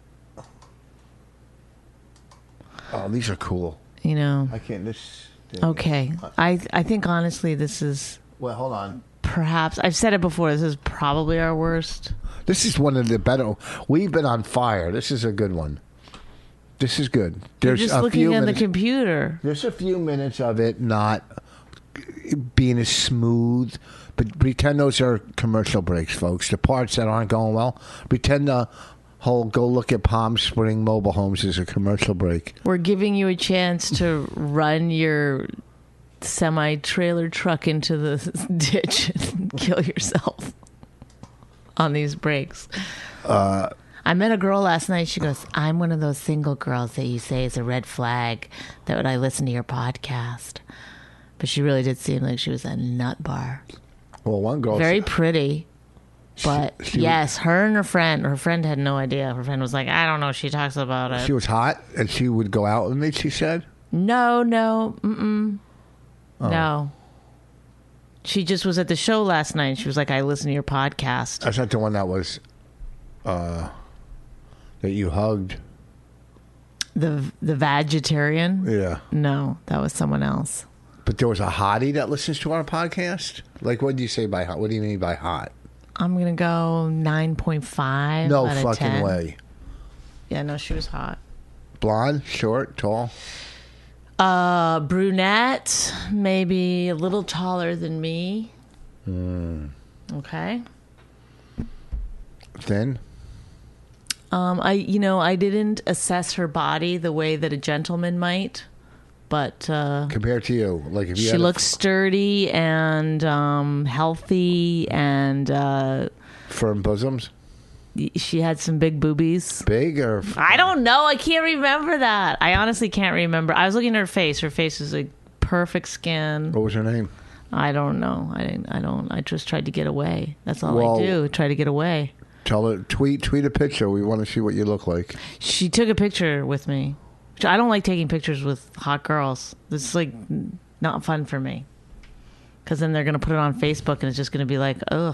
Oh, these are cool. You know. I can't. Okay. I think honestly, this is. Well, hold on. Perhaps I've said it before. This is probably our worst. This is one of the better. We've been on fire. This is a good one. This is good. You're just looking at the computer. There's a few minutes of it not being as smooth. But pretend those are commercial breaks, folks. The parts that aren't going well. Pretend the whole go look at Palm Spring mobile homes is a commercial break. We're giving you a chance to run your semi-trailer truck into the ditch and kill yourself on these breaks. I met a girl last night. She goes, I'm one of those single girls that you say is a red flag that would I listen to your podcast. But she really did seem like she was a nut bar. Well, one girl... Very pretty. But she yes, her and her friend had no idea. Her friend was like, I don't know. She talks about it. She was hot and she would go out with me, she said? No. No. She just was at the show last night. She was like, I listen to your podcast. That's not the one that was... that you hugged. The vegetarian? Yeah. No, that was someone else. But there was a hottie that listens to our podcast? Like, what do you say by hot? What do you mean by hot? I'm going to go 9.5 No out of fucking 10. way. Yeah, no, she was hot. Blonde, short, tall? Brunette, maybe a little taller than me. Okay. Thin? I didn't assess her body the way that a gentleman might, but Compared to you, like if you she had looks sturdy and healthy, and firm bosoms, she had some big boobies. big or I don't know. I can't remember that. I honestly can't remember. I was looking at her face. Her face was like perfect skin. what was her name? I don't know. I just tried to get away. That's all Well- I do. Try to get away. Tell her tweet a picture. We want to see what you look like. She took a picture with me. I don't like taking pictures with hot girls. This is like not fun for me. Because then they're going to put it on Facebook and it's just going to be like, ugh.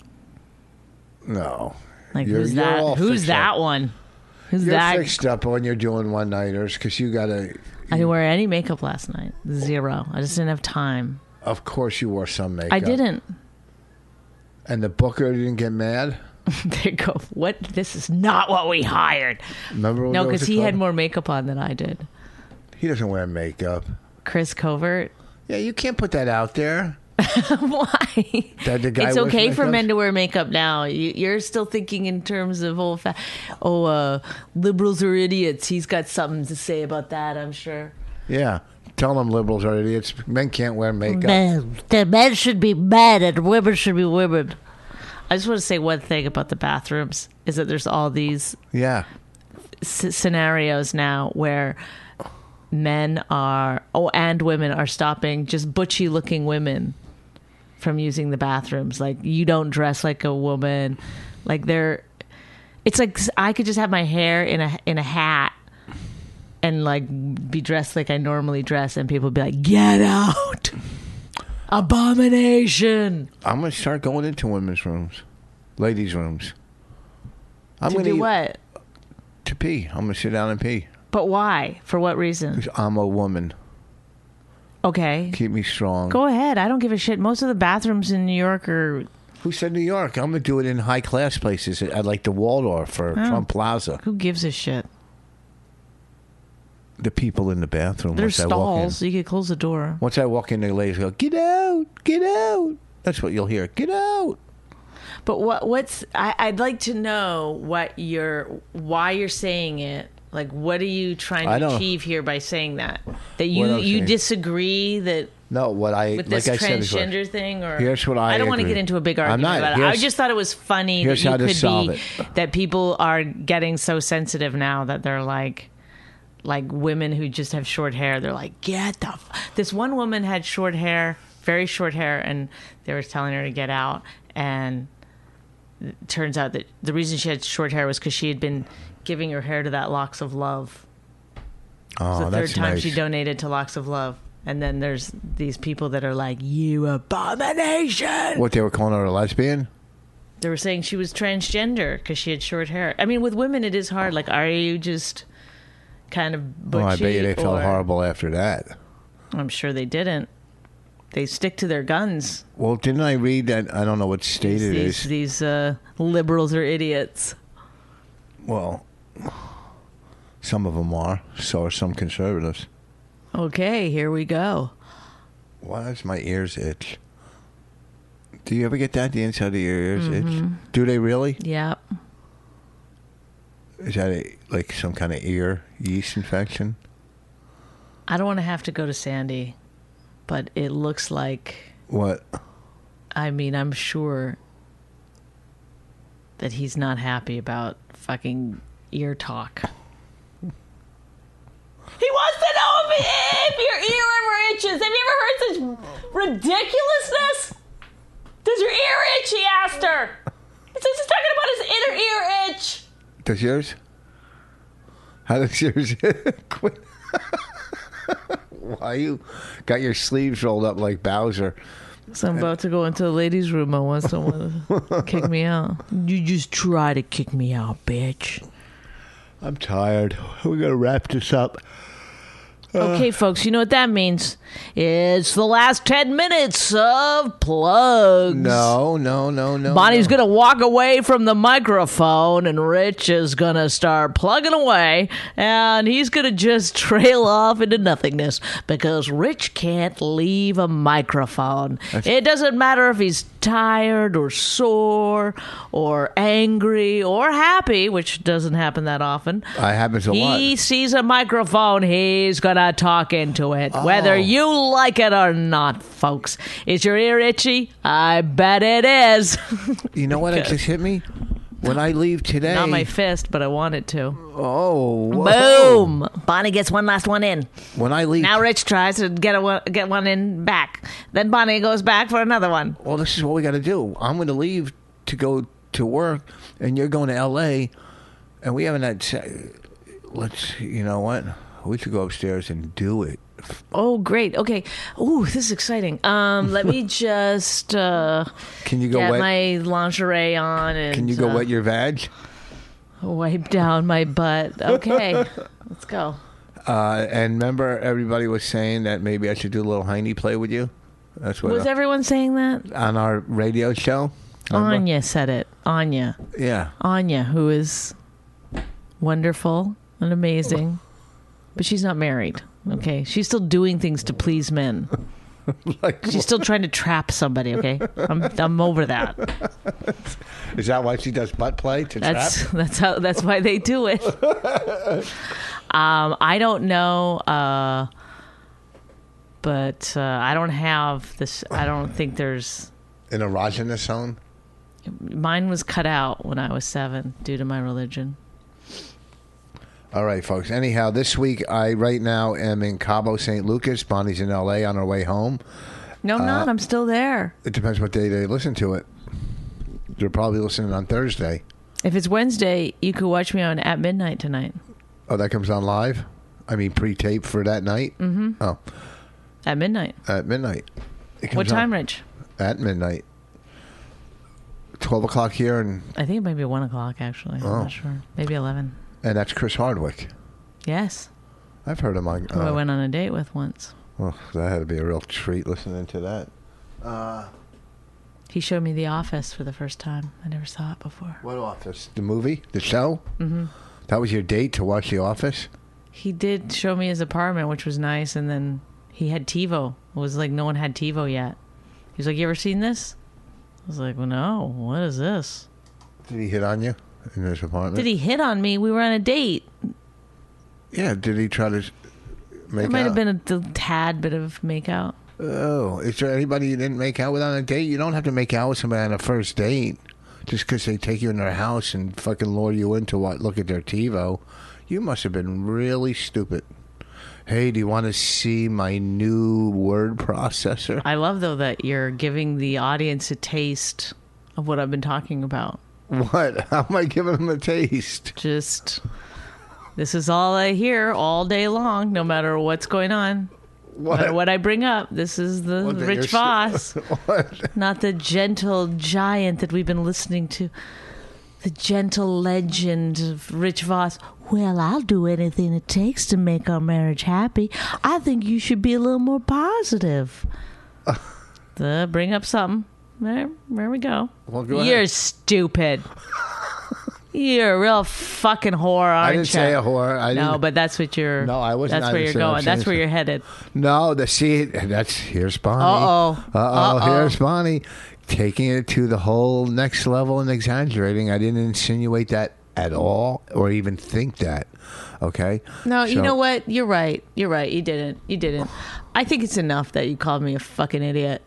No, Like, You're- who's you're that? all Who's fixed that up. one? Who's you're that? fixed up when you're doing one nighters because you gotta. I didn't wear any makeup last night. Zero. I just didn't have time. Of course, you wore some makeup. I didn't. And the booker didn't get mad. They go, what? This is not what we hired. Remember? What No, those because are he had called? more makeup on than I did. He doesn't wear makeup. Chris Covert. Yeah, you can't put that out there. Why? That the guy It's wears okay for makeup? men to wear makeup now. You're still thinking in terms of liberals are idiots. He's got something to say about that, I'm sure. Yeah. Tell them liberals are idiots. Men can't wear makeup. The men should be men and women should be women. I just want to say one thing about the bathrooms is that there's all these Yeah. scenarios now where men are, and women are stopping just butchy looking women from using the bathrooms. Like, you don't dress like a woman. Like, it's like I could just have my hair in a hat and like be dressed like I normally dress, and people would be like, get out. Abomination. I'm going to start going into women's rooms. Ladies' rooms. I'm To gonna do eat- what? To pee. I'm going to sit down and pee. But why? For what reason? 'Cause I'm a woman. Okay. Keep me strong. Go ahead. I don't give a shit. Most of the bathrooms in New York are... Who said New York? I'm going to do it in high-class places. At like the Waldorf or Trump Plaza. Who gives a shit? The people in the bathroom. There's once I walk in. stalls. So you could close the door. Once I walk in, the ladies go, get out, get out. That's what you'll hear. Get out. But I'd like to know why you're saying it. Like, what are you trying I to don't- achieve here by saying that? That What I'm you saying- disagree that No, what I with this like I said is what- transgender thing, or Here's what I don't want to agree. get into a big I'm argument not. about it. I Here's- just thought it was funny that here's you how to could solve be it. that people are getting so sensitive now that they're like women who just have short hair. They're like, this one woman had short hair, very short hair, and they were telling her to get out. And it turns out that the reason she had short hair was because she had been giving her hair to that Locks of Love. Oh, It's the that's third time nice. she donated to Locks of Love. And then there's these people that are like, you abomination. What, they were calling her a lesbian? They were saying she was transgender because she had short hair. I mean, with women, it is hard. Like, are you just kind of butchy? Oh, I bet you they felt or- horrible after that. I'm sure they didn't. They stick to their guns. Well, didn't I read that? I don't know what state it is. These liberals are idiots. Well, some of them are. So are some conservatives. Okay, here we go. Why does my ears itch? Do you ever get that? The inside of your ears itch? Do they really? Yep. Is that like some kind of ear yeast infection? I don't want to have to go to Sandy, but it looks like... What? I mean, I'm sure that he's not happy about fucking ear talk. He wants to know if your ear ever itches. Have you ever heard such ridiculousness? Does your ear itch? He asked her. He's talking about his inner ear itch. Does yours? How does yours quit? Why you got your sleeves rolled up like Bowser? So I'm about to go into the ladies' room. I want someone to kick me out. You just try to kick me out, bitch. I'm tired. We're going to wrap this up. Okay, folks, you know what that means. It's the last 10 minutes of plugs. No. Bonnie's going to walk away from the microphone, and Rich is going to start plugging away, and he's going to just trail off into nothingness because Rich can't leave a microphone. It doesn't matter if he's tired or sore or angry or happy, which doesn't happen that often. It happens a lot. He sees a microphone, he's going to talk into it, whether you like it or not, folks. Is your ear itchy? I bet it is. You know what? It just hit me. When I leave today... Not my fist, but I want it to. Oh. Whoa. Boom. Bonnie gets one last one in. When I leave... Now Rich tries to get one in back. Then Bonnie goes back for another one. Well, this is what we got to do. I'm going to leave to go to work, and you're going to L.A., and we haven't had... Let's... You know what? We should go upstairs and do it. Oh, great. Okay. Ooh, this is exciting. Let me just can you go get wet? my lingerie on and Can you go wet your vag? wipe down my butt. Okay. Let's go. And remember, everybody was saying that maybe I should do a little hiney play with you. That's what Was everyone saying that? on our radio show. Remember? Anya said it. Anya. Yeah. Anya, who is wonderful and amazing, but she's not married. Okay, she's still doing things to please men. Like, She's still trying to trap somebody. Okay, I'm over that. is that why she does butt play to trap? That's why they do it. I don't know, but I don't have this. I don't think there's. An erogenous zone? Mine was cut out when I was 7 due to my religion. All right, folks. Anyhow, this week I right now am in Cabo St. Lucas. Bonnie's in L.A. on her way home. No, I'm not. I'm still there. It depends what day they listen to it. They're probably listening on Thursday. If it's Wednesday, you could watch me on At Midnight tonight. Oh, that comes on live? I mean, pre-tape for that night? Mm-hmm. Oh. At midnight. At midnight. What time, Rich? At midnight. 12 o'clock here, and I think it might be 1 o'clock, actually. I'm not sure. Maybe 11. that's Chris Hardwick. Yes. I've heard him on... Who I went on a date with once. Well, that had to be a real treat listening to that. He showed me The Office for the first time. I never saw it before. What Office? The movie? The show? Mm-hmm. That was your date to watch The Office? He did show me his apartment, which was nice, and then he had TiVo. It was like no one had TiVo yet. He was like, you ever seen this? I was like, well, no. What is this? Did he hit on you in his apartment? Did he hit on me? We were on a date. Yeah, did he try to make out? There might have been a tad bit of make out. Oh, is there anybody you didn't make out with on a date? You don't have to make out with somebody on a first date just because they take you in their house and fucking lure you into look at their TiVo. You must have been really stupid. Hey, do you want to see my new word processor? I love, though, that you're giving the audience a taste of what I've been talking about. What? How am I giving them a taste? Just, this is all I hear all day long, no matter what's going on. No matter what I bring up, this is the Rich Voss. Not the gentle giant that we've been listening to. The gentle legend of Rich Voss. Well, I'll do anything it takes to make our marriage happy. I think you should be a little more positive. Bring up something. There we go. Well, go You're ahead. stupid. You're a real fucking whore, aren't you? I didn't say a whore. No, but that's what you're. No, I wasn't. That's where you're going. That's where you're headed. No, here's Bonnie. Here's Bonnie taking it to the whole next level and exaggerating. I didn't insinuate that at all, or even think that. Okay. No, you know what? You're right. You didn't. I think it's enough that you called me a fucking idiot.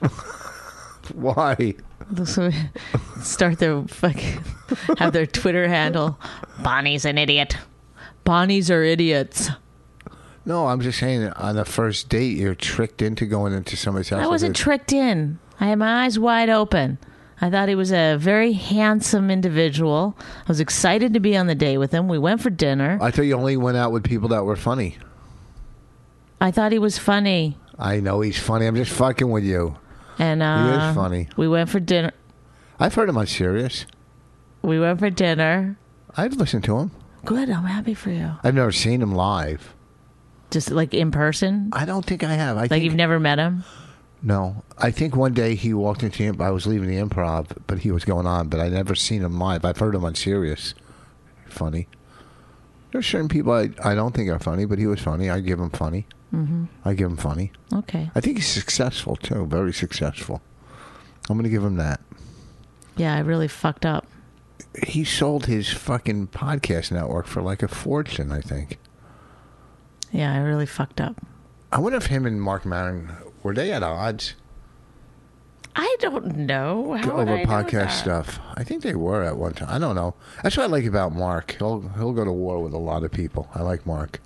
Why? So start their fucking have their Twitter handle. Bonnie's an idiot. Bonnies are idiots. No, I'm just saying that on the first date you're tricked into going into somebody's house. I wasn't tricked in. I had my eyes wide open. I thought he was a very handsome individual. I was excited to be on the date with him. We went for dinner. I thought you only went out with people that were funny. I thought he was funny. I know he's funny. I'm just fucking with you. And he is funny. We went for dinner. I've heard him on Sirius. We went for dinner. I've listened to him. Good. I'm happy for you. I've never seen him live. Just like in person? I don't think I have. You've never met him? No. I think one day he walked into I was leaving the Improv, but he was going on, but I never seen him live. I've heard him on Sirius. Funny. There's certain people I don't think are funny, but he was funny. I give him funny. Mm-hmm. I give him funny. Okay. I think he's successful, too. Very successful. I'm going to give him that. Yeah, I really fucked up. He sold his fucking podcast network for like a fortune, I think. Yeah, I really fucked up. I wonder if him and Mark Maron, were they at odds? I don't know. How would over I know podcast that? stuff. I think they were at one time. I don't know. That's what I like about Mark. He'll go to war with a lot of people. I like Mark.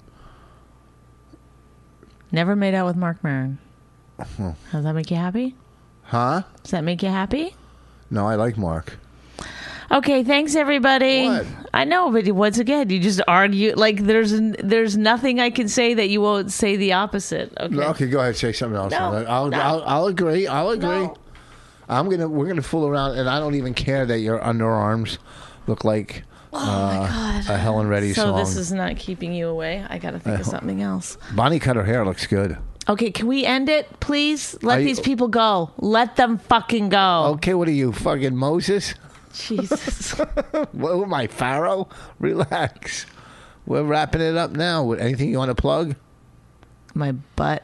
Never made out with Mark Maron. Does that make you happy? Huh? Does that make you happy? No, I like Mark. Okay, thanks everybody. What? I know, but once again, you just argue. Like there's nothing I can say that you won't say the opposite. Okay, No, okay, go ahead. Say something else. No, I'll agree. I'll agree. No. We're gonna fool around, and I don't even care that your underarms look like my God. a Helen Reddy So song. this is not keeping you away. I got to think of something else. Bonnie cut her hair. Looks good. Okay, can we end it, please? Let these people go. Let them fucking go. Okay, what are you, fucking Moses? Jesus. What am I, Pharaoh? Relax. We're wrapping it up now. Anything you want to plug? My butt.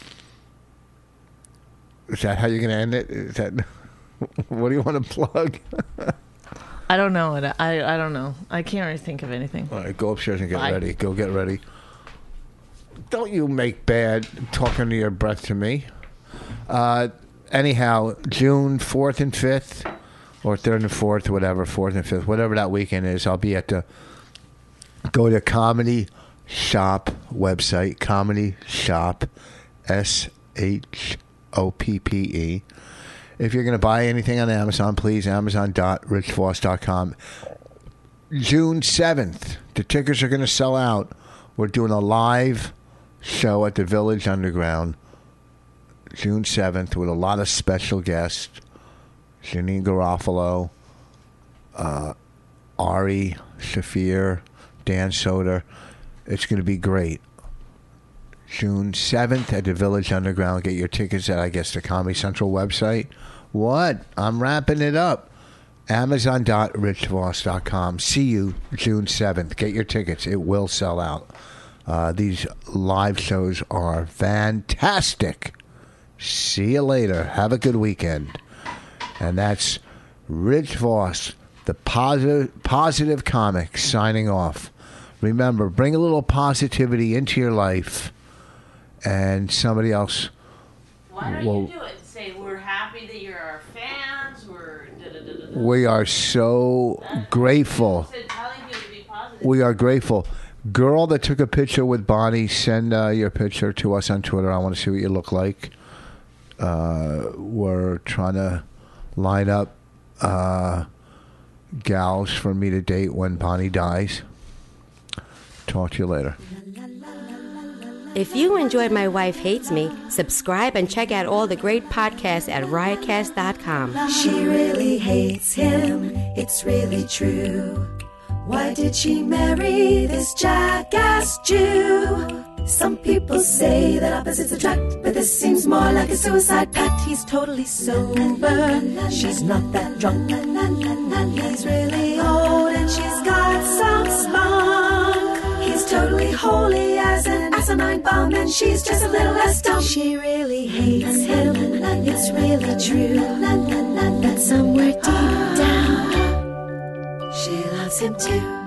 Is that how you're going to end it? Is that what do you want to plug? I don't know. I don't know. I can't really think of anything. All right, go upstairs and get Bye. ready. Go get ready. Don't you make bad talking to your breath to me. Anyhow, June 4th and 5th, or 3rd and 4th, whatever, 4th and 5th, whatever that weekend is, I'll be at go to Comedy Shop website, Comedy Shop, SHOPPE. If you're going to buy anything on Amazon, please, amazon.richvoss.com. June 7th, the tickets are going to sell out. We're doing a live show at the Village Underground, June 7th, with a lot of special guests. Janine Garofalo, Ari Shafir, Dan Soder. It's going to be great. June 7th at the Village Underground. Get your tickets at, I guess, the Comedy Central website. What? I'm wrapping it up. Amazon.richvoss.com. See you June 7th. Get your tickets. It will sell out. These live shows are fantastic. See you later. Have a good weekend. And that's Rich Voss, the positive comic, signing off. Remember, bring a little positivity into your life, and somebody else. Why don't you do it? Say we're happy that you're our fans. We are so grateful. We are grateful. Girl that took a picture with Bonnie, send your picture to us on Twitter. I want to see what you look like. We're trying to line up gals for me to date when Bonnie dies. Talk to you later. If you enjoyed My Wife Hates Me, subscribe and check out all the great podcasts at riotcast.com. She really hates him, it's really true. Why did she marry this jackass Jew? Some people say that opposites attract, but this seems more like a suicide pact. He's totally sober, she's not that drunk. He's really old and she's got some spunk. He's totally holy as an asinine bomb, and she's just a little less dumb. She really hates him, it's really true, but somewhere deep down, she loves him too.